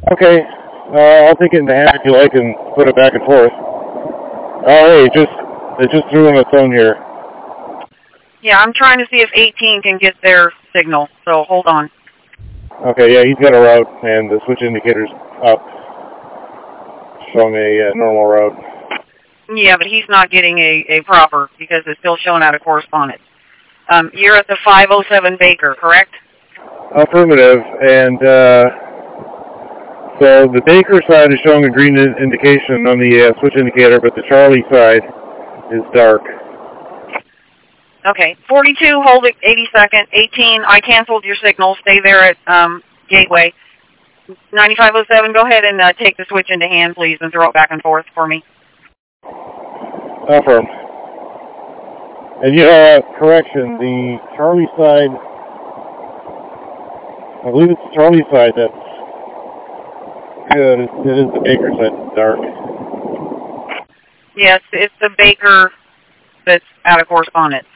Okay. I'll take it in the hand if you like and put it back and forth. Oh, hey, it just threw on its own here. Yeah, I'm trying to see if 18 can get their signal, so hold on. Okay, yeah, he's got a route, and the switch indicator's up, showing a normal route. Yeah, but he's not getting a proper, because it's still showing out of correspondence. You're at the 507 Baker, correct? Affirmative, and so the Baker side is showing a green indication on the switch indicator, but the Charlie side is dark. Okay, 42, hold it 80 seconds. 18, I canceled your signal. Stay there at Gateway. 9507, go ahead and take the switch into hand, please, and throw it back and forth for me. Affirm. And correction, the Charlie side, I believe it's the Charlie side that's good. It is the Baker side that's dark. Yes, it's the Baker that's out of correspondence.